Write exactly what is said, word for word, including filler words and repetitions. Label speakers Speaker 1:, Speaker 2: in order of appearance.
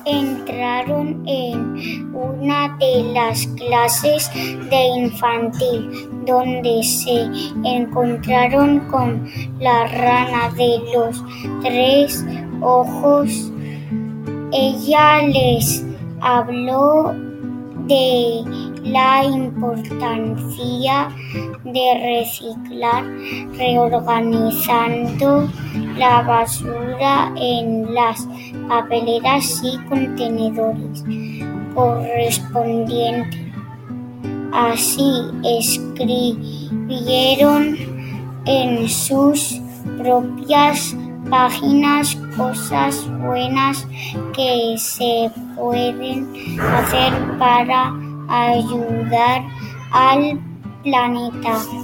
Speaker 1: entraron en una de las clases de infantil, donde se encontraron con la rana de los tres ojos. Ella les habló de la importancia de reciclar, reorganizando la basura en las papeleras y contenedores correspondientes. Así escribieron en sus propias páginas cosas buenas que se pueden hacer para ayudar al planeta.